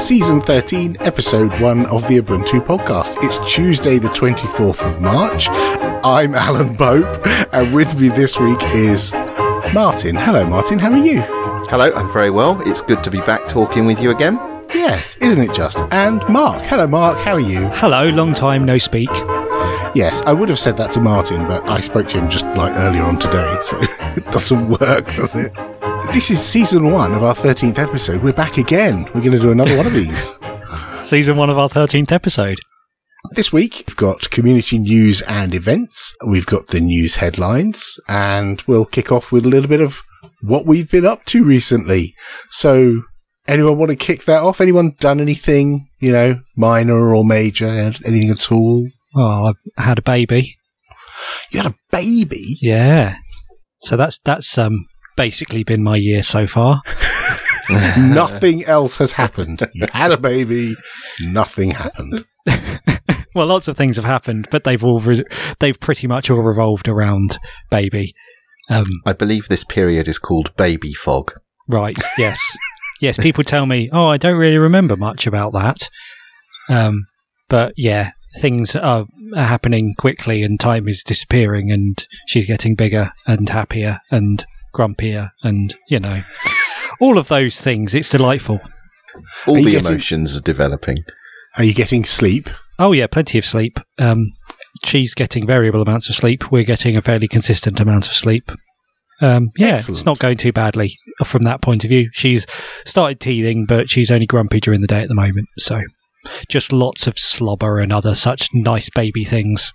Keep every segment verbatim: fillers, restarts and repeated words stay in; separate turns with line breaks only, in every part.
Season thirteen, Episode one of the Ubuntu Podcast. It's Tuesday the twenty-fourth of March. I'm Alan Pope, and with me this week is Martin. Hello Martin, how are you?
Hello, I'm very well. It's good to be back talking with you again.
Yes, isn't it just? And Mark. Hello Mark, how are you?
Hello, long time no speak.
Yes, I would have said that to Martin, but I spoke to him just like earlier on today, so it doesn't work, does it? This is season one of our thirteenth episode. We're back again. We're going to do another one of these.
Season one of our thirteenth episode.
This week, we've got community news and events. We've got the news headlines, and we'll kick off with a little bit of what we've been up to recently. So, anyone want to kick that off? Anyone done anything, you know, minor or major, anything at all?
Oh, I had a baby.
You had a baby?
Yeah. So that's that's um basically been my year so far.
Nothing else has happened. You had a baby, nothing happened.
Well, lots of things have happened, but they've all re- they've pretty much all revolved around baby. Um,
I believe this period is called baby fog.
Right, yes. Yes, people tell me, oh, I don't really remember much about that. Um, but yeah, things are, are happening quickly and time is disappearing and she's getting bigger and happier and grumpier and, you know, all of those things. It's delightful.
All the
getting,
emotions are developing.
Are you getting sleep?
Oh, yeah, plenty of sleep. Um, she's getting variable amounts of sleep. We're getting a fairly consistent amount of sleep. Um, yeah,
Excellent.
It's not going too badly from that point of view. She's started teething, but she's only grumpy during the day at the moment. So just lots of slobber and other such nice baby things.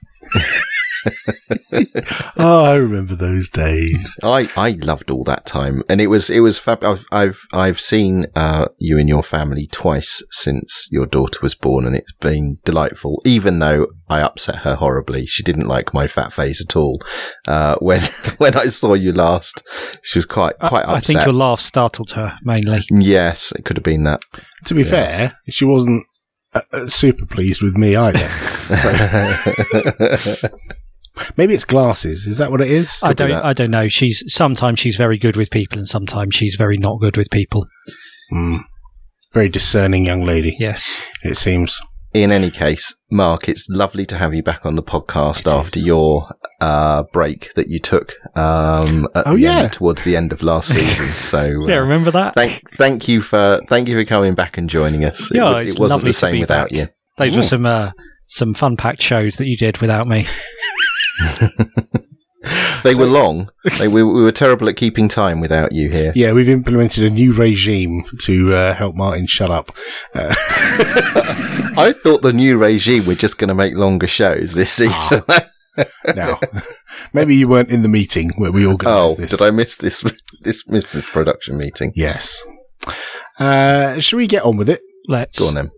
Oh, I remember those days.
I, I loved all that time, and it was it was fab. I've I've, I've seen uh, you and your family twice since your daughter was born, and it's been delightful. Even though I upset her horribly, she didn't like my fat face at all. Uh, when when I saw you last, she was quite quite
I,
upset.
I think your laugh startled her mainly.
Yes, it could have been that.
To be
Yeah.
fair, she wasn't uh, uh, super pleased with me either. So. Maybe it's glasses. Is that what it is?
I don't.
that.
I don't know. She's sometimes she's very good with people, and sometimes she's very not good with people.
Mm. Very discerning young lady.
Yes.
It seems.
In any case, Mark, it's lovely to have you back on the podcast
It
after
is.
your uh, break that you took um, at
Oh,
the
yeah.
end, towards the end of last season. So uh,
Yeah, remember that?
thank thank you for thank you for coming back and joining us.
Yeah,
it,
it's
it wasn't
lovely
the
to
same
be
without
back.
you.
Those were
Mm.
some uh, some fun packed shows that you did without me.
They were long. They, we, we were terrible at keeping time without you here.
Yeah, we've implemented a new regime to uh, help Martin shut up. Uh,
I thought the new regime were just going to make longer shows this season.
now, maybe you weren't in the meeting where we
oh,
organised this.
did I miss this? This miss this production meeting?
Yes. Uh, shall we get on with it?
Let's.
Go on then.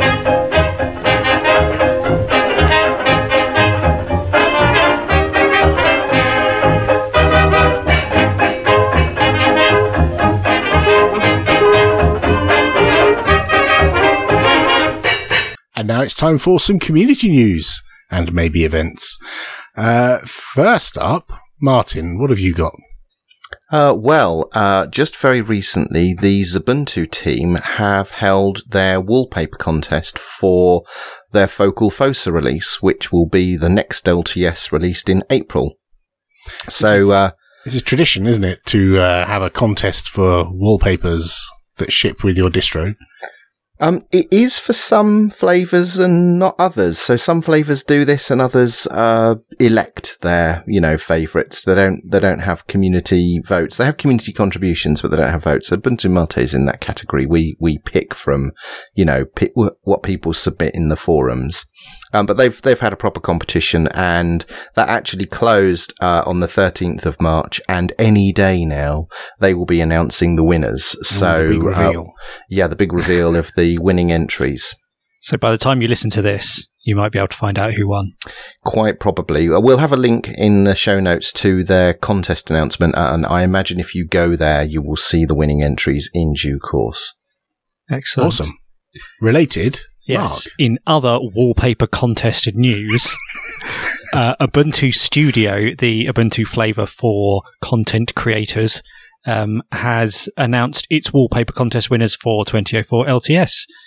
And now it's time for some community news and maybe events. Uh, first up, Martin, what have you got?
Uh, well, uh, just very recently, the Ubuntu team have held their wallpaper contest for their Focal Fossa release, which will be the next L T S released in April. So, uh,
This is tradition, isn't it, to uh, have a contest for wallpapers that ship with your distro?
Um, it is for some flavours and not others. So some flavours do this and others, uh, elect their, you know, favourites. They don't, they don't have community votes. They have community contributions, but they don't have votes. So Ubuntu Mate is in that category. We, we pick from, you know, pick what people submit in the forums. Um, but they've, they've had a proper competition and that actually closed, uh, on the thirteenth of March, and any day now they will be announcing the winners. So,
the big reveal.
Uh, yeah, the big reveal of the winning entries.
So by the time you listen to this, you might be able to find out who won.
Quite probably. We'll have a link in the show notes to their contest announcement, and I imagine if you go there, you will see the winning entries in due course.
Excellent.
Awesome. Related,
Yes.
Mark.
In other wallpaper contested news, uh, Ubuntu Studio, the Ubuntu flavor for content creators, um, has announced its wallpaper contest winners for twenty oh four L T S.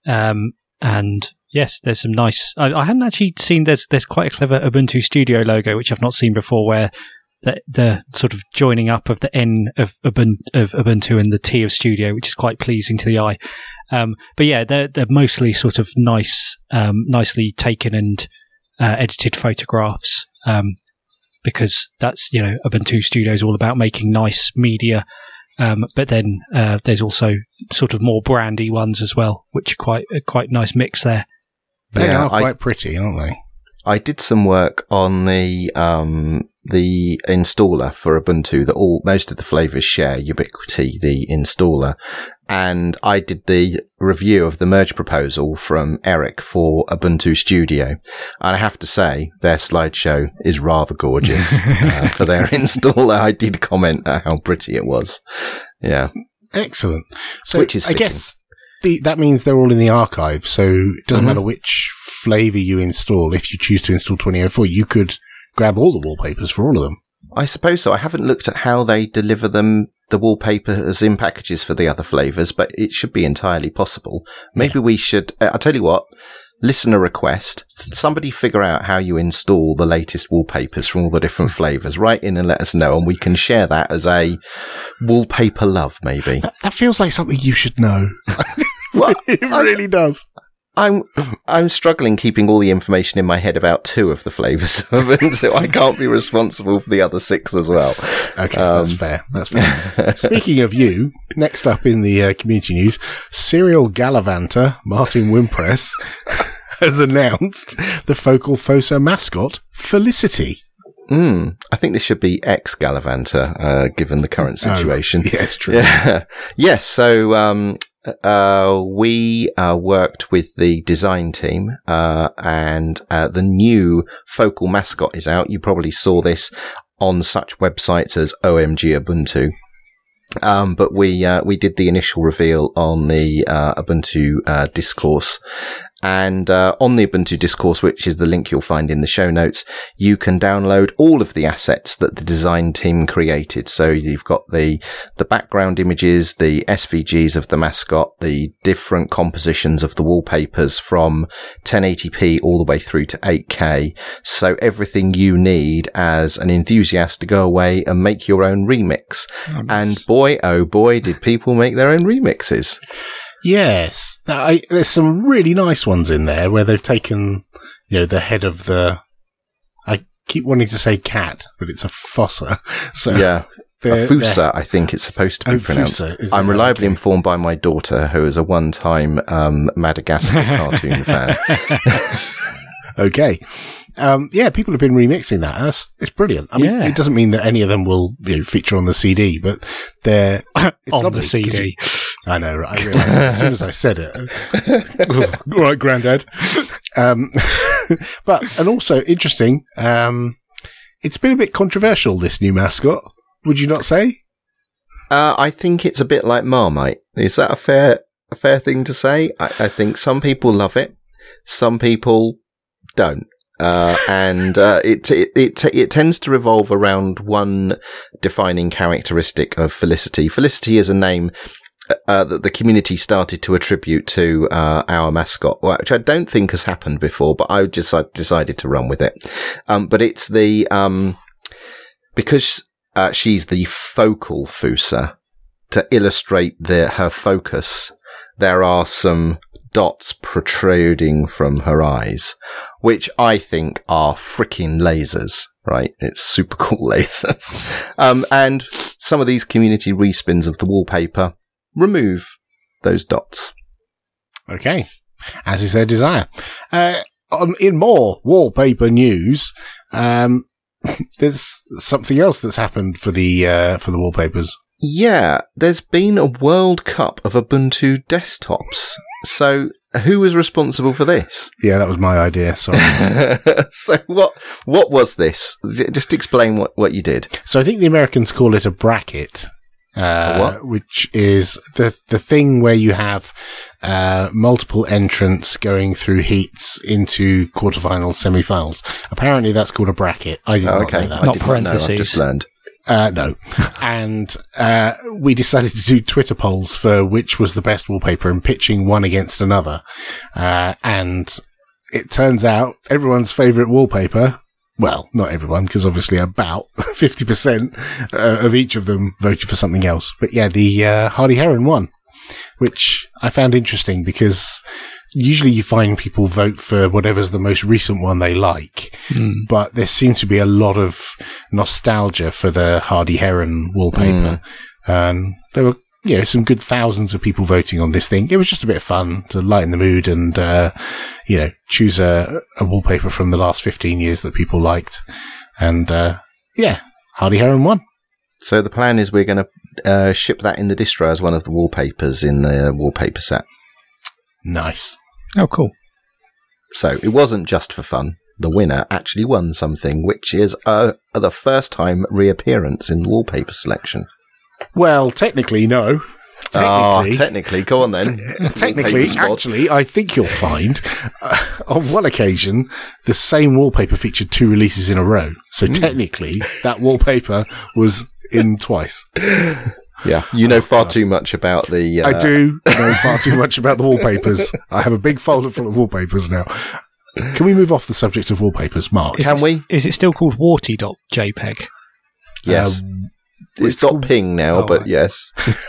Um, and yes, there's some nice. I, I hadn't actually seen. There's there's quite a clever Ubuntu Studio logo, which I've not seen before, where the the sort of joining up of the N of Ubuntu, of Ubuntu and the T of Studio, which is quite pleasing to the eye. Um, but yeah, they're they're mostly sort of nice, um, nicely taken and uh, edited photographs. Um, because that's, you know, Ubuntu Studio is all about making nice media. Um, but then uh, there's also sort of more brandy ones as well, which are quite a quite nice mix there.
They
Yeah,
are quite
I-
pretty, aren't they?
I did some work on the um, the installer for Ubuntu that all most of the flavors share, Ubiquity, the installer, and I did the review of the merge proposal from Eric for Ubuntu Studio, and I have to say their slideshow is rather gorgeous uh, for their installer. I did comment at how pretty it was. Yeah,
Excellent. So
Which is
I
fitting.
guess the, that means they're all in the archive, so it doesn't
Mhm.
matter which flavor you install. If you choose to install twenty oh four, you could grab all the wallpapers for all of them.
I suppose so. I haven't looked at how they deliver them, the wallpapers in packages for the other flavors, but it should be entirely possible. Maybe we should, uh, I'll tell you what, listener request, somebody figure out how you install the latest wallpapers from all the different flavors. Write in and let us know, and we can share that as a wallpaper love, maybe.
That, that feels like something you should know.
Well,
It
I-
really does.
I'm I'm struggling keeping all the information in my head about two of the flavors of it, so I can't be responsible for the other six as well.
Okay,
Um,
that's fair. That's fair. Speaking of you, next up in the uh, community news, serial gallivanter Martin Wimpress has announced the Focal Fossa mascot, Felicity.
Mm, I think this should be ex-Gallivanter, uh, given the current situation.
Oh, yes, true.
Yeah. Yes. So, um, uh, we, uh, worked with the design team, uh, and, uh, the new Focal mascot is out. You probably saw this on such websites as O M G Ubuntu. Um, but we, uh, we did the initial reveal on the, uh, Ubuntu, uh, discourse. And, uh, on the Ubuntu discourse, which is the link you'll find in the show notes, you can download all of the assets that the design team created. So you've got the, the background images, the S V Gs of the mascot, the different compositions of the wallpapers from ten eighty p all the way through to eight K. So everything you need as an enthusiast to go away and make your own remix.
Oh, nice.
And boy, oh boy, did people make their own remixes.
Yes. I, there's some really nice ones in there where they've taken, you know, the head of the, I keep wanting to say cat, but it's a fossa. So
Yeah.
they're-
A Fusa, I think it's supposed to be
Oh,
pronounced.
Fusa, is
I'm
it?
reliably
Okay.
informed by my daughter, who is a one-time um, Madagascar cartoon fan.
they're- Okay. Um, yeah, people have been remixing that. That's, it's brilliant. I mean,
Yeah.
it doesn't mean that any of them will, you know, feature on the C D, but they're, it's
on
lovely
the C
'cause
D.
you- I know, right? I realised that as soon as I said it. All right, Grandad. Um, but, and also interesting, um, it's been a bit controversial, this new mascot. Would you not say?
Uh, I think it's a bit like Marmite. Is that a fair a fair thing to say? I, I think some people love it, some people don't. Uh, and uh, it, it it it tends to revolve around one defining characteristic of Felicity. Felicity is a name uh, that the community started to attribute to uh, our mascot, which I don't think has happened before, but I just I decided to run with it. Um, but it's the um, because uh, she's the focal Fusa, to illustrate the her focus, there are some dots protruding from her eyes, which I think are freaking lasers, right? It's super cool lasers. Um, and some of these community respins of the wallpaper remove those dots.
Okay. As is their desire. Uh, on, in more wallpaper news, um, there's something else that's happened for the, uh, for the wallpapers.
Yeah, there's been a World Cup of Ubuntu desktops. So who was responsible for this?
Yeah, that was my idea. Sorry.
So what what was this? J- Just explain what, what you did.
So I think the Americans call it a bracket. Uh,
A what?
Which is the the thing where you have uh, multiple entrants going through heats into quarterfinals, semi-finals. Apparently, that's called a bracket. I did
Oh,
not
okay,
know that.
I
Not
did not know. I've
parentheses.
just learned.
Uh, no. And uh, we decided to do Twitter polls for which was the best wallpaper and pitching one against another. Uh, and it turns out everyone's favourite wallpaper, well, not everyone, because obviously about fifty percent uh, of each of them voted for something else. But yeah, the uh, Hardy Heron won, which I found interesting because usually you find people vote for whatever's the most recent one they like. Mm. But there seemed to be a lot of nostalgia for the Hardy Heron wallpaper. Mm. And there were, you know, some good thousands of people voting on this thing. It was just a bit of fun to lighten the mood and, uh, you know, choose a, a wallpaper from the last fifteen years that people liked. And, uh, yeah, Hardy Heron won.
So the plan is we're going to uh, ship that in the distro as one of the wallpapers in the wallpaper set.
Nice.
Oh, cool.
So it wasn't just for fun. The winner actually won something, which is uh, the first time reappearance in the wallpaper selection.
Well, technically, no.
Technically, oh, technically, go on then.
T- technically, actually, I think you'll find uh, on one occasion the same wallpaper featured two releases in a row. So mm. technically, that wallpaper was in twice.
Yeah, you know far too much about the... Uh...
I do know far too much about the wallpapers. I have a big folder full of wallpapers now. Can we move off the subject of wallpapers, Mark?
Is
Can
it,
we?
Is it still called warty dot j peg?
Yes. Um, it's, it's dot ping now, oh, but right. yes.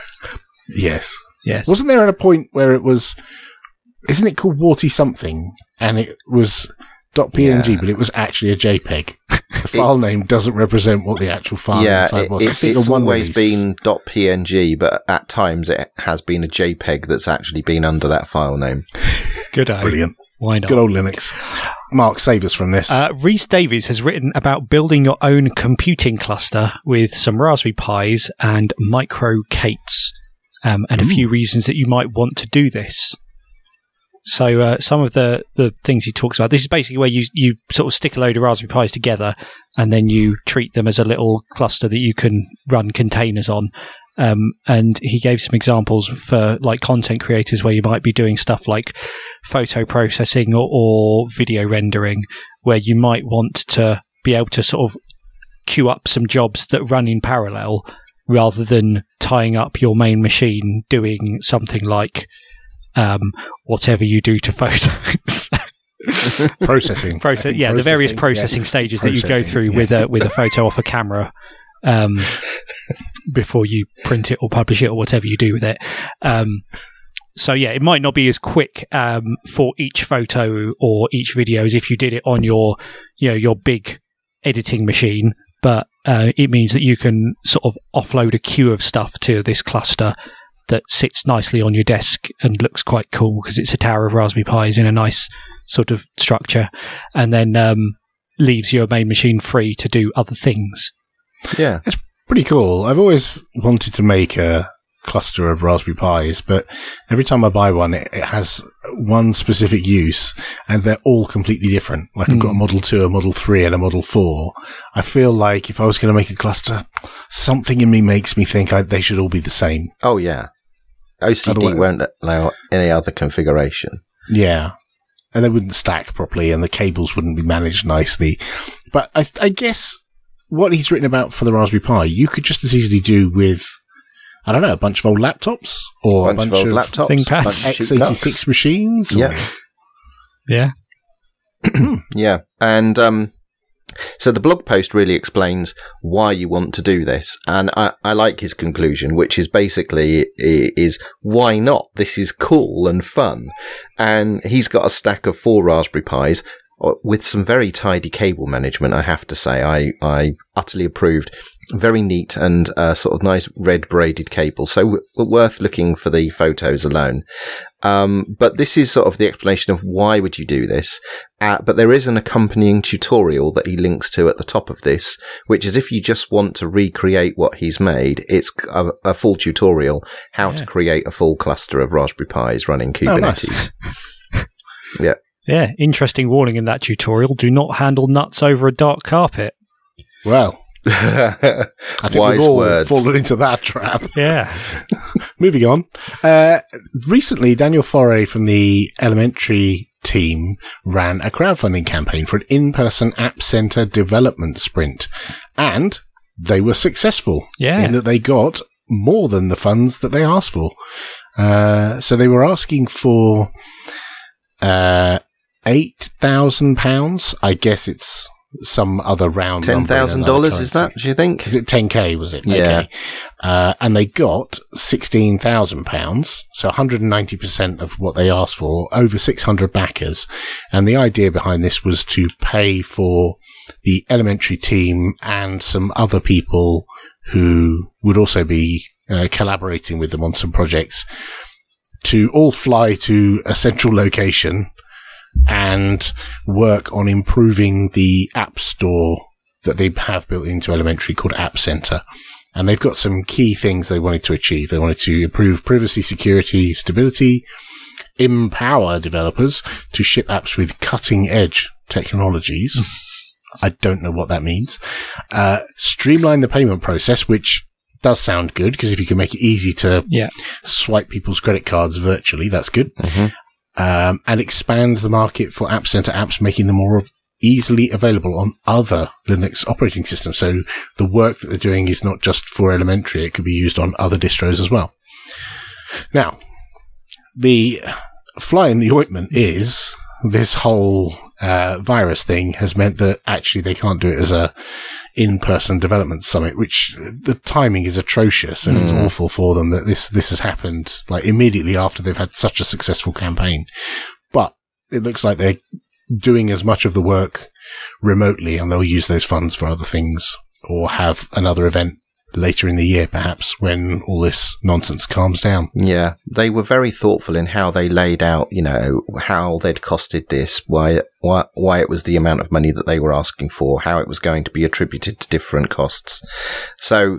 Yes.
Yes.
Wasn't there at a point where it was... Isn't it called warty something? And it was .png, yeah. but it was actually a JPEG. The file it, name doesn't represent what the actual file
yeah,
inside was.
It, I think it's always been .png, but at times it has been a JPEG that's actually been under that file name.
Good eye.
Brilliant.
Why not?
Good old Linux. Mark, save us from this.
Uh, Rhys Davies has written about building your own computing cluster with some Raspberry Pis and micro Kates, um, and Ooh. a few reasons that you might want to do this. So uh, some of the, the things he talks about, this is basically where you you sort of stick a load of Raspberry Pis together and then you treat them as a little cluster that you can run containers on. Um, and he gave some examples for like content creators where you might be doing stuff like photo processing or, or video rendering, where you might want to be able to sort of queue up some jobs that run in parallel rather than tying up your main machine doing something like um, whatever you do to photos.
processing.
Process, yeah, processing, the various processing yeah. stages processing, that you go through yes. with a with a photo off a camera. Um, before you print it or publish it or whatever you do with it. Um, so yeah, it might not be as quick um, for each photo or each video as if you did it on your, you know, your big editing machine, but uh, it means that you can sort of offload a queue of stuff to this cluster that sits nicely on your desk and looks quite cool because it's a tower of Raspberry Pis in a nice sort of structure, and then um, leaves your main machine free to do other things.
Yeah.
It's pretty cool. I've always wanted to make a cluster of Raspberry Pis, but every time I buy one, it, it has one specific use, and they're all completely different. Like mm. I've got a Model two, a Model three, and a Model four. I feel like if I was going to make a cluster, something in me makes me think I, they should all be the same.
Oh, yeah. O C D Otherwise, won't allow any other configuration.
Yeah. And they wouldn't stack properly, and the cables wouldn't be managed nicely. But I, I guess... what he's written about for the Raspberry Pi, you could just as easily do with, I don't know, a bunch of old laptops or
bunch
a bunch
of,
of
laptops,
ThinkPads,
x eighty-six machines.
Yeah,
yeah,
yeah. And um, so the blog post really explains why you want to do this, and I, I like his conclusion, which is basically is why not? This is cool and fun, and he's got a stack of four Raspberry Pis. With some very tidy cable management, I have to say. I, I utterly approved. Very neat and uh, sort of nice red braided cable. So w- worth looking for the photos alone. Um, but this is sort of the explanation of why would you do this. Uh, but there is an accompanying tutorial that he links to at the top of this, which is if you just want to recreate what he's made, it's a, a full tutorial how yeah. to create a full cluster of Raspberry Pis running Kubernetes.
Oh, nice.
Yeah.
Yeah, interesting warning in that tutorial. Do not handle nuts over a dark carpet.
Well, I think
Wise
we've all
words.
fallen into that trap.
Yeah.
Moving on. Uh, recently, Daniel Foray from the Elementary team ran a crowdfunding campaign for an in-person App Center development sprint. And they were successful
Yeah.
in that they got more than the funds that they asked for. Uh, so they were asking for uh, eight thousand pounds. I guess it's some other round
ten
number.
thousand dollars, is that, do you think?
Is it ten K, was it?
Yeah.
Okay. Uh, and they got sixteen thousand pounds, so one hundred ninety percent of what they asked for, over six hundred backers. And the idea behind this was to pay for the Elementary team and some other people who would also be uh, collaborating with them on some projects to all fly to a central location and work on improving the app store that they have built into Elementary called App Center. And they've got some key things they wanted to achieve. They wanted to improve privacy, security, stability, empower developers to ship apps with cutting edge technologies. I don't know what that means. Uh, streamline the payment process, which does sound good, because if you can make it easy to
Yeah.
swipe people's credit cards virtually, that's good.
Mm-hmm.
Um, and expand the market for App Center apps, making them more easily available on other Linux operating systems. So the work that they're doing is not just for Elementary, it could be used on other distros as well. Now, the fly in the ointment is this whole uh, virus thing has meant that actually they can't do it as a in-person development summit, which the timing is atrocious, and mm. it's awful for them that this this has happened like immediately after they've had such a successful campaign. But it looks like they're doing as much of the work remotely, and they'll use those funds for other things or have another event later in the year, perhaps, when all this nonsense calms down.
Yeah, they were very thoughtful in how they laid out, you know, how they'd costed this, why, why, why it was the amount of money that they were asking for, how it was going to be attributed to different costs. So,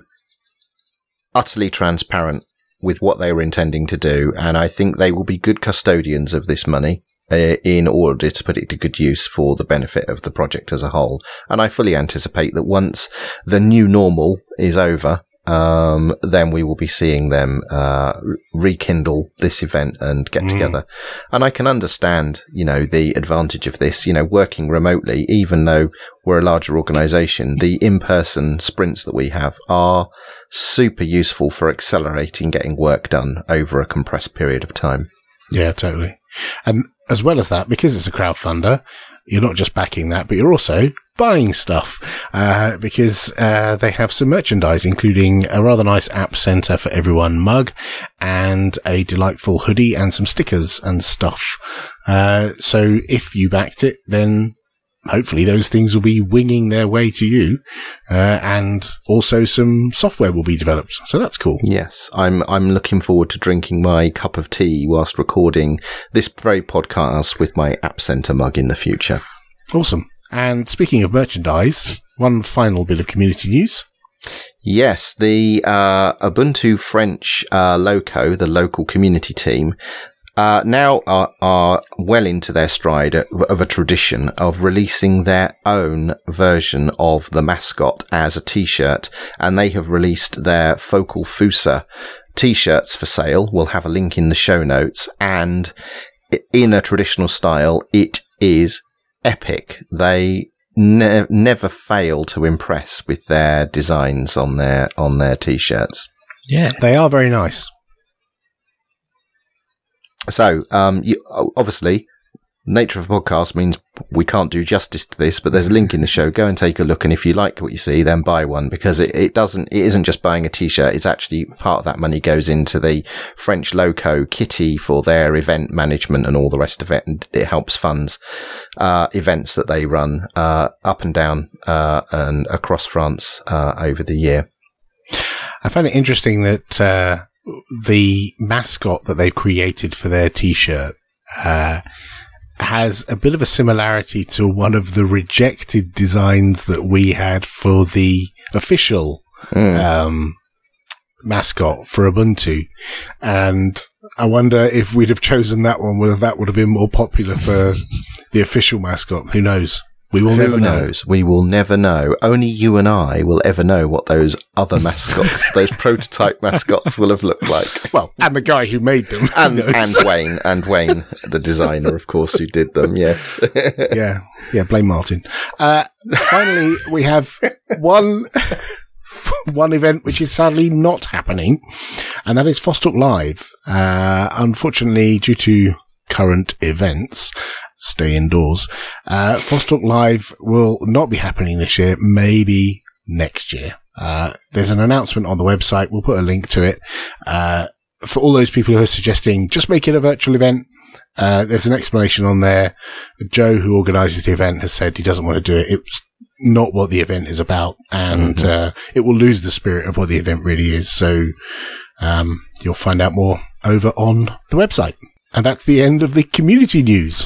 utterly transparent with what they were intending to do, and I think they will be good custodians of this money uh, in order to put it to good use for the benefit of the project as a whole. And I fully anticipate that once the new normal is over, um, then we will be seeing them uh, rekindle this event and get mm. together. And I can understand, you know, the advantage of this, you know, working remotely, even though we're a larger organization, the in-person sprints that we have are super useful for accelerating getting work done over a compressed period of time.
Yeah, totally. And as well as that, because it's a crowdfunder, you're not just backing that, but you're also buying stuff, uh, because uh, they have some merchandise, including a rather nice App Center for Everyone mug and a delightful hoodie and some stickers and stuff. Uh, so if you backed it, then hopefully those things will be winging their way to you, uh, and also some software will be developed. So that's cool.
Yes, I'm I'm looking forward to drinking my cup of tea whilst recording this very podcast with my App Center mug in the future.
Awesome. And speaking of merchandise, one final bit of community news.
Yes, the uh, Ubuntu French uh, Loco, the local community team, Uh, now are, are well into their stride of a tradition of releasing their own version of the mascot as a t-shirt, and they have released their Focal Fusa t-shirts for sale. We'll have a link in the show notes, and in a traditional style, it is epic. They ne- never fail to impress with their designs on their on their t-shirts.
Yeah,
they are very nice.
So, um, you, obviously, nature of a podcast means we can't do justice to this, but there's a link in the show. Go and take a look, and if you like what you see, then buy one, because it, it doesn't, it isn't just buying a t-shirt. It's actually part of that money goes into the French Loco kitty for their event management and all the rest of it, and it helps funds uh, events that they run uh, up and down uh, and across France uh, over the year.
I find it interesting that uh, the mascot that they've created for their t-shirt uh, has a bit of a similarity to one of the rejected designs that we had for the official mm. um, mascot for Ubuntu. And I wonder if we'd have chosen that one, whether that would have been more popular for the official mascot. Who knows? We will
Who
never
knows?
know.
We will never know. Only you and I will ever know what those other mascots, those prototype mascots, will have looked like.
Well, and the guy who made them.
And, and Wayne, and Wayne, the designer, of course, who did them, yes.
yeah, yeah, blame Martin. Uh, finally, we have one one event which is sadly not happening, and that is Fostalk Live. Uh, unfortunately, due to current events, stay indoors, uh, Fostalk Live will not be happening this year, maybe next year. Uh, there's an announcement on the website. We'll put a link to it. Uh, for all those people who are suggesting just make it a virtual event, uh, there's an explanation on there. Joe, who organises the event, has said he doesn't want to do it. It's not what the event is about, and mm-hmm. uh, it will lose the spirit of what the event really is. So um, you'll find out more over on the website. And that's the end of the community news.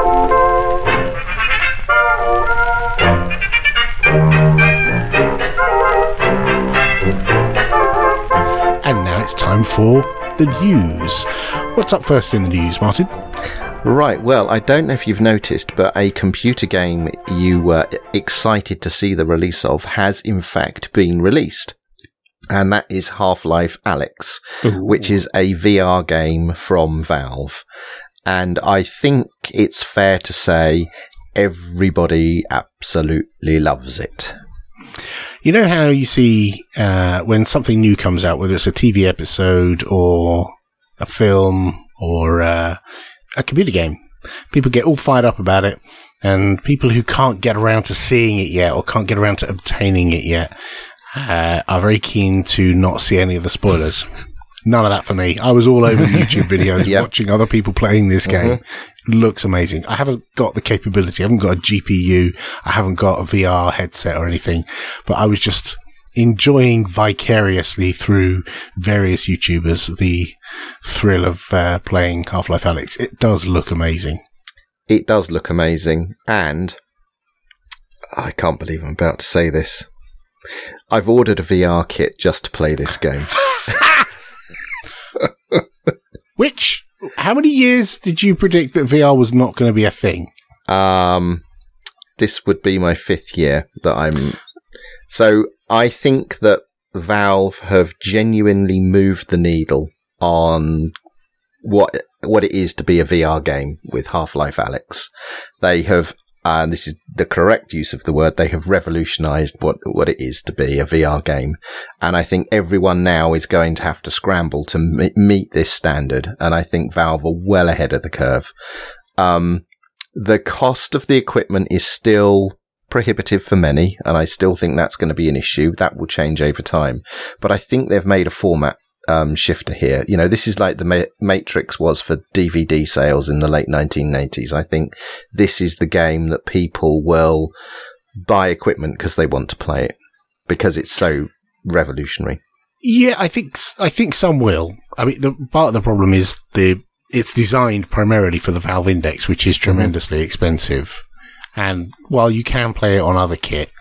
And now it's time for the news. What's up first in the news, Martin?
Right, well, I don't know if you've noticed, but a computer game you were excited to see the release of has in fact been released. And that is Half-Life Alyx, Ooh. which is a V R game from Valve. And I think it's fair to say everybody absolutely loves it.
You know how you see uh, when something new comes out, whether it's a T V episode or a film or uh, a computer game, people get all fired up about it, and people who can't get around to seeing it yet or can't get around to obtaining it yet uh, are very keen to not see any of the spoilers. None of that for me. I was all over the YouTube videos yep. watching other people playing this game. Mm-hmm. It looks amazing. I haven't got the capability. I haven't got a G P U. I haven't got a V R headset or anything. But I was just enjoying vicariously through various YouTubers the thrill of uh, playing Half-Life Alyx. It does look amazing.
It does look amazing. And I can't believe I'm about to say this. I've ordered a V R kit just to play this game.
Which, how many years did you predict that V R was not going to be a thing?
Um, this would be my fifth year that I'm... So I think that Valve have genuinely moved the needle on what what it is to be a V R game with Half-Life Alyx. They have, uh, and this is the correct use of the word, they have revolutionized what, what it is to be a V R game. And I think everyone now is going to have to scramble to m- meet this standard. And I think Valve are well ahead of the curve. Um, the cost of the equipment is still prohibitive for many, and I still think that's going to be an issue. That will change over time. But I think they've made a format um, shifter here. You know, this is like the Ma- Matrix was for D V D sales in the late nineteen eighties. I think this is the game that people will buy equipment because they want to play it, because it's so revolutionary.
Yeah, I think I think some will. I mean, the part of the problem is the it's designed primarily for the Valve Index, which is tremendously mm-hmm. expensive. And while you can play it on other kit,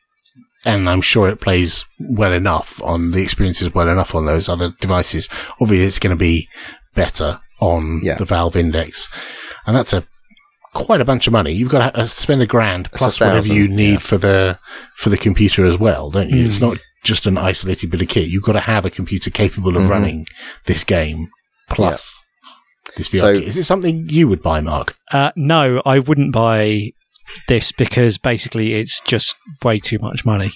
and I'm sure it plays well enough on the experiences well enough on those other devices, obviously it's going to be better on yeah. the Valve Index. And that's a quite a bunch of money. You've got to spend a grand plus whatever you need yeah. for the for the computer as well, don't you? Mm. It's not just an isolated bit of kit. You've got to have a computer capable of mm-hmm. running this game plus yeah. this V R so, kit. Is it something you would buy, Mark?
Uh, no, I wouldn't buy this because basically it's just way too much money.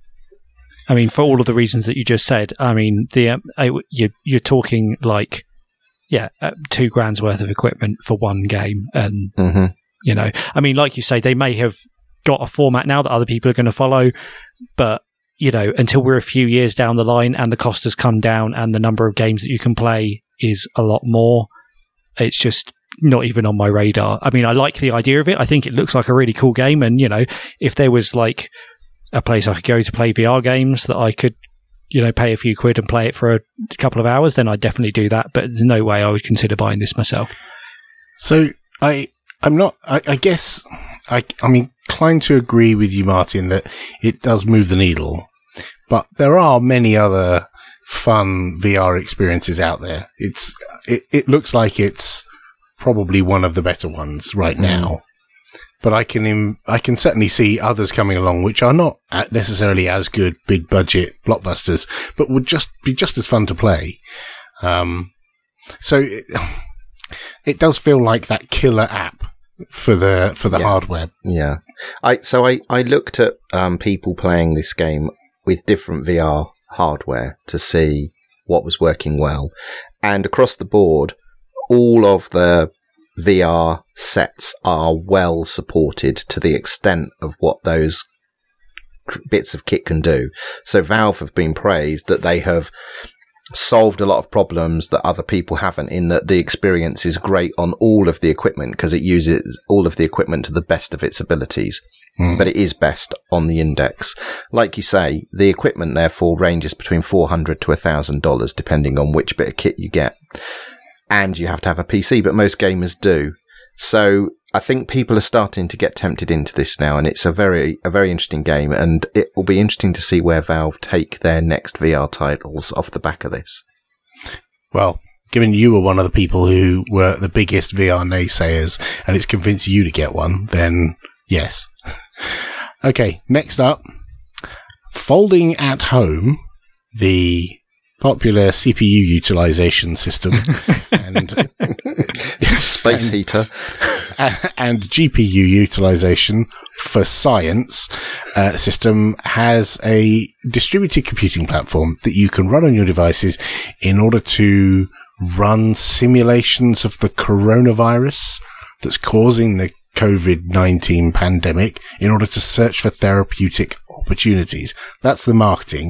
I mean, for all of the reasons that you just said. I mean, the um, you you're talking like yeah, uh, two grand's worth of equipment for one game, and mm-hmm. you know, I mean, like you say, they may have got a format now that other people are going to follow, but you know, until we're a few years down the line and the cost has come down and the number of games that you can play is a lot more, it's just not even on my radar. I mean, I like the idea of it. I think it looks like a really cool game. And, you know, if there was like a place I could go to play V R games that I could, you know, pay a few quid and play it for a couple of hours, then I'd definitely do that. But there's no way I would consider buying this myself.
So I, I'm not, I, I guess I, I'm inclined to agree with you, Martin, that it does move the needle, but there are many other fun V R experiences out there. It's, it, it looks like it's probably one of the better ones right now, but I can, Im- I can certainly see others coming along, which are not necessarily as good, big budget blockbusters, but would just be just as fun to play. Um, so it, it does feel like that killer app for the, for the
yeah.
hardware.
Yeah. I, so I, I looked at, um, people playing this game with different V R hardware to see what was working well. And across the board, all of the V R sets are well supported to the extent of what those bits of kit can do. So Valve have been praised that they have solved a lot of problems that other people haven't, in that the experience is great on all of the equipment because it uses all of the equipment to the best of its abilities. Mm. But it is best on the Index. Like you say, the equipment therefore ranges between four hundred dollars to one thousand dollars depending on which bit of kit you get. And you have to have a P C, but most gamers do. So I think people are starting to get tempted into this now, and it's a very, a very interesting game, and it will be interesting to see where Valve take their next V R titles off the back of this.
Well, given you were one of the people who were the biggest V R naysayers, and it's convinced you to get one, then yes. Okay, next up, Folding at Home, the popular C P U utilization system and
space and, heater
and G P U utilization for science uh, system has a distributed computing platform that you can run on your devices in order to run simulations of the coronavirus that's causing the COVID nineteen pandemic in order to search for therapeutic opportunities. That's the marketing.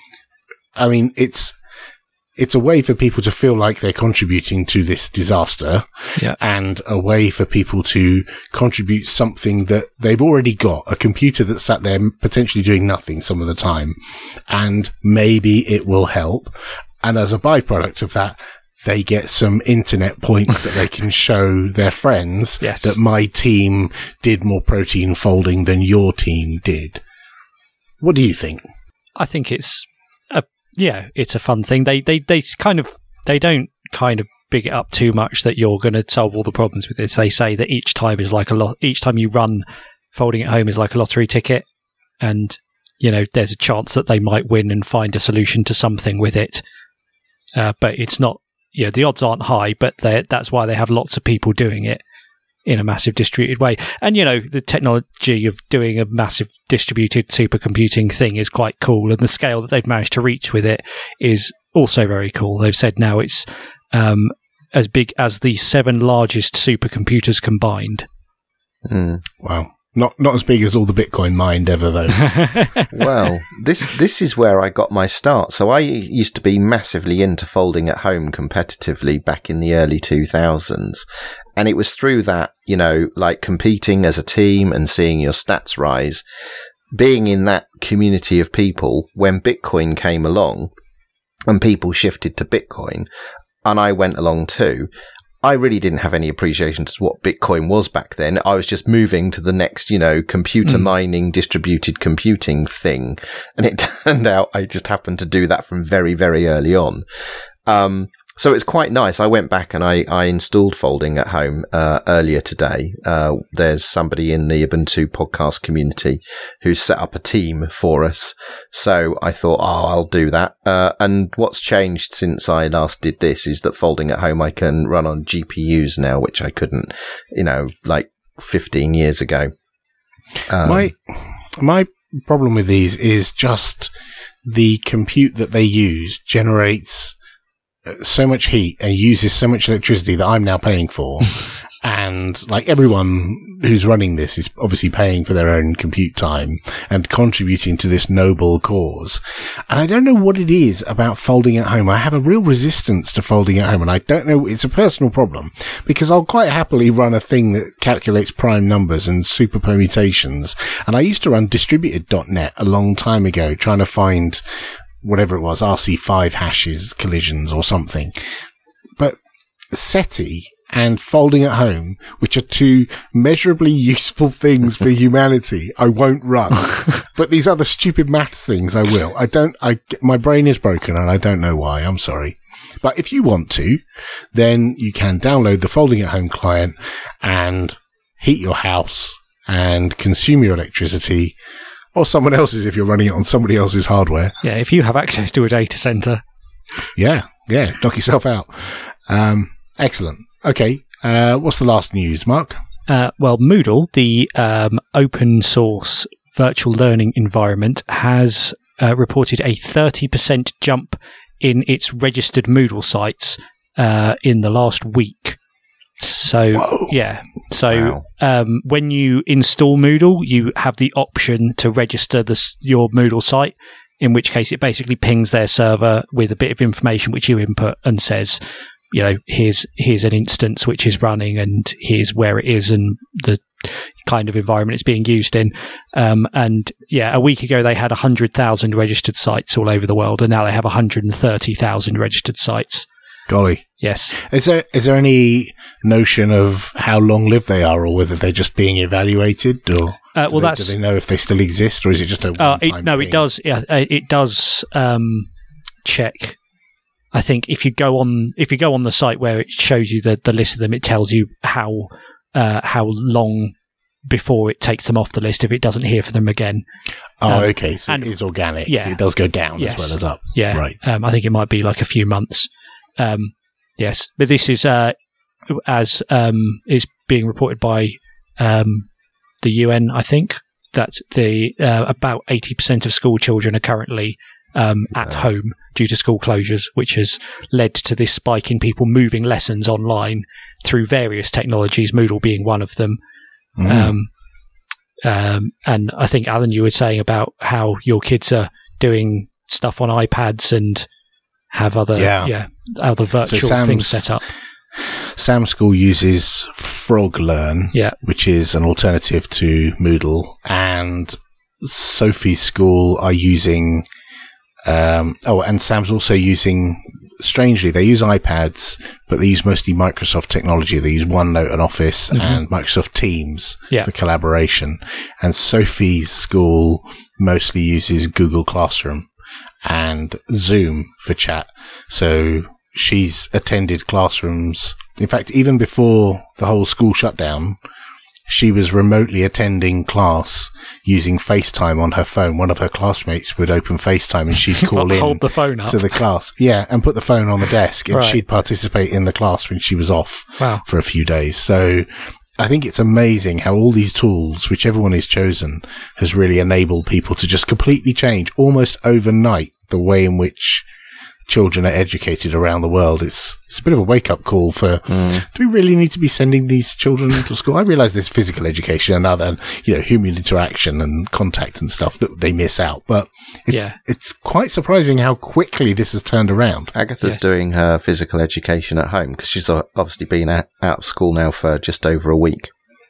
I mean, it's it's a way for people to feel like they're contributing to this disaster,
yeah,
and a way for people to contribute something that they've already got, a computer that's sat there potentially doing nothing some of the time, and maybe it will help. And as a byproduct of that, they get some internet points that they can show their friends
yes.
that my team did more protein folding than your team did. What do you think?
I think it's a yeah, it's a fun thing. They they they kind of they don't kind of big it up too much that you're going to solve all the problems with this. They say that each time is like a lot. Each time you run Folding at Home is like a lottery ticket, and you know there's a chance that they might win and find a solution to something with it. Uh, but it's not. Yeah, the odds aren't high, but that's why they have lots of people doing it in a massive distributed way. And, you know, the technology of doing a massive distributed supercomputing thing is quite cool. And the scale that they've managed to reach with it is also very cool. They've said now it's um, as big as the seven largest supercomputers combined.
Mm.
Wow. Not not as big as all the Bitcoin mined ever, though.
Well, this this is where I got my start. So I used to be massively into Folding at Home competitively back in the early two thousands. And it was through that, you know, like competing as a team and seeing your stats rise, being in that community of people when Bitcoin came along and people shifted to Bitcoin, and I went along too. I really didn't have any appreciation to what Bitcoin was back then. I was just moving to the next, you know, computer mm. mining, distributed computing thing. And it turned out I just happened to do that from very, very early on. Um, so it's quite nice. I went back and I, I installed Folding at Home uh, earlier today. Uh, there's somebody in the Ubuntu podcast community who's set up a team for us. So I thought, oh, I'll do that. Uh, and what's changed since I last did this is that Folding at Home I can run on G P Us now, which I couldn't, you know, like fifteen years ago. Um,
my my problem with these is just the compute that they use generates so much heat and uses so much electricity that I'm now paying for. And like everyone who's running this is obviously paying for their own compute time and contributing to this noble cause. And I don't know what it is about Folding at Home. I have a real resistance to Folding at Home, and I don't know. It's a personal problem because I'll quite happily run a thing that calculates prime numbers and super permutations. And I used to run distributed dot net a long time ago trying to find whatever it was, R C five hashes, collisions or something. But SETI and Folding at Home, which are two measurably useful things for humanity, I won't run. But these other stupid maths things, I will. I don't, I, my brain is broken and I don't know why. I'm sorry. But if you want to, then you can download the Folding at Home client and heat your house and consume your electricity, or someone else's if you're running it on somebody else's hardware.
Yeah, if you have access to a data center.
Yeah, yeah, knock yourself out. Um, excellent. Okay, uh, what's the last news, Mark?
Uh, well, Moodle, the um, open source virtual learning environment, has uh, reported a thirty percent jump in its registered Moodle sites uh, in the last week. So,
Whoa.
yeah. So,
Wow.
um, when you install Moodle, you have the option to register this, your Moodle site, in which case it basically pings their server with a bit of information which you input and says, you know, here's here's an instance which is running and here's where it is and the kind of environment it's being used in. Um, and, yeah, a week ago they had one hundred thousand registered sites all over the world, and now they have one hundred thirty thousand registered sites.
Golly.
Yes.
Is there is there any notion of how long-lived they are, or whether they're just being evaluated, or
Uh,
do,
well,
they,
that's
do they know if they still exist, or is it just a
uh,
one-time
it, no,
thing?
it does. Yeah, uh, it does um, check. I think if you go on if you go on the site where it shows you the, the list of them, it tells you how uh, how long before it takes them off the list if it doesn't hear from them again.
Oh,
Um,
okay. So
and-
it is organic.
yeah.
It does go down
Yes.
as well as up.
Yeah,
Right.
Um, I think it might be like a few months. Um, yes, but this is uh, as um, is being reported by um, the U N. I think that the uh, about eighty percent of school children are currently um, at
Yeah.
home due to school closures, which has led to this spike in people moving lessons online through various technologies, Moodle being one of them.
Mm.
Um, um, and I think, Alan, you were saying about how your kids are doing stuff on iPads and have other
Yeah.
yeah other virtual
Sam's-
things set up.
Sam School uses FrogLearn,
Yeah.
which is an alternative to Moodle, and Sophie's school are using. Um, oh, and Sam's also using. Strangely, they use iPads, but they use mostly Microsoft technology. They use OneNote and Office
Mhm.
and Microsoft Teams
Yeah.
for collaboration. And Sophie's school mostly uses Google Classroom and Zoom for chat. So she's attended classrooms. In fact, even before the whole school shutdown, she was remotely attending class using FaceTime on her phone. One of her classmates would open FaceTime and she'd call in
Hold the phone up.
to the class. Yeah, and put the phone on the desk, and
Right.
she'd participate in the class when she was off
Wow.
for a few days. So I think it's amazing how all these tools, whichever one is chosen, has really enabled people to just completely change almost overnight the way in which children are educated around the world. It's it's a bit of a wake-up call for,
Mm.
do we really need to be sending these children to school? I realise there's physical education and other, you know, human interaction and contact and stuff that they miss out, but it's
Yeah.
it's quite surprising how quickly this has turned around.
Agatha's
Yes.
doing her physical education at home because she's o- obviously been out, out of school now for just over a week.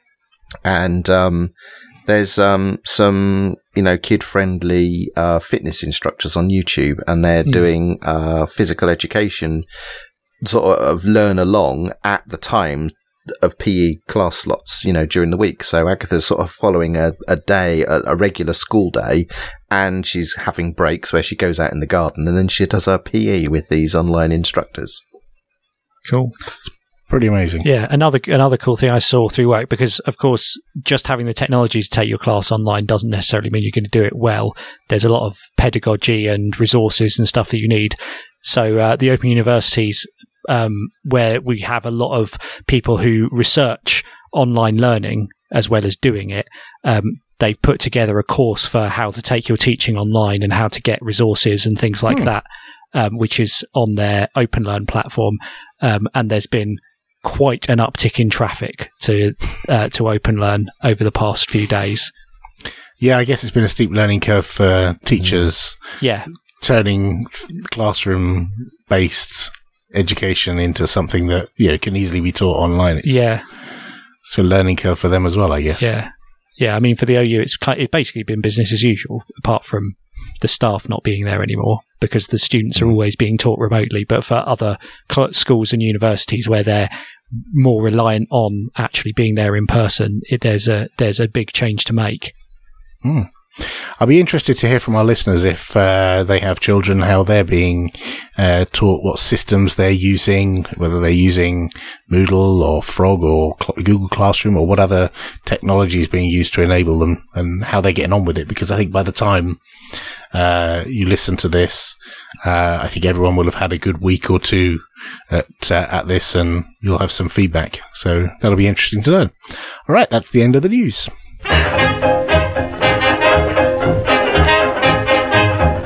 And um, there's um, some, you know, kid-friendly uh, fitness instructors on YouTube, and they're
Mm.
doing uh, physical education sort of learn along at the time of P E class slots, you know, during the week. So Agatha's sort of following a, a day, a, a regular school day, and she's having breaks where she goes out in the garden, and then she does her P E with these online instructors.
Cool.
Pretty amazing.
Yeah, another another cool thing I saw through work, because of course just having the technology to take your class online doesn't necessarily mean you're going to do it well. There's a lot of pedagogy and resources and stuff that you need. So uh, the Open Universities, um, where we have a lot of people who research online learning as well as doing it, um, they've put together a course for how to take your teaching online and how to get resources and things like
Hmm.
that, um, which is on their OpenLearn platform. Um, and there's been quite an uptick in traffic to uh, to OpenLearn over the past few days.
Yeah, I guess it's been a steep learning curve for teachers,
Yeah,
turning classroom-based education into something that, you know, can easily be taught online. It's,
yeah,
it's a learning curve for them as well, I guess.
yeah, yeah. I mean, for the O U, it's ki- it's basically been business as usual, apart from the staff not being there anymore, because the students are always being taught remotely. But for other cl- schools and universities where they're more reliant on actually being there in person, it, there's a there's a big change to make.
Hmm. I'll be interested to hear from our listeners if uh, they have children, how they're being uh, taught, what systems they're using, whether they're using Moodle or Frog or Cl- Google Classroom or what other technology is being used to enable them, and how they're getting on with it. Because I think by the time uh, you listen to this, uh, I think everyone will have had a good week or two at uh, at this, and you'll have some feedback. So that'll be interesting to learn. All right, that's the end of the news.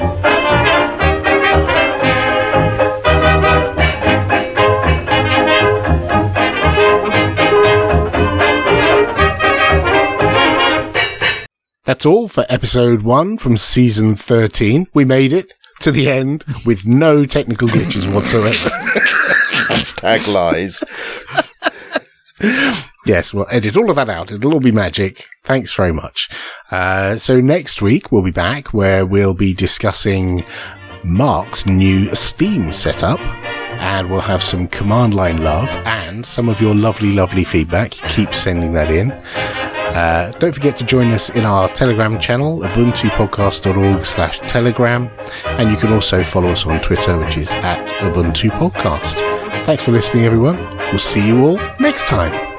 That's all for episode one from season thirteen. We made it to the end with no technical glitches whatsoever.
Hashtag lies.
Yes, we'll edit all of that out. It'll all be magic. Thanks very much. Uh, so next week we'll be back where we'll be discussing Mark's new Steam setup, and we'll have some command line love and some of your lovely, lovely feedback. Keep sending that in. Uh, don't forget to join us in our Telegram channel, ubuntupodcast.org slash telegram. And you can also follow us on Twitter, which is at Ubuntu Podcast. Thanks for listening, everyone. We'll see you all next time.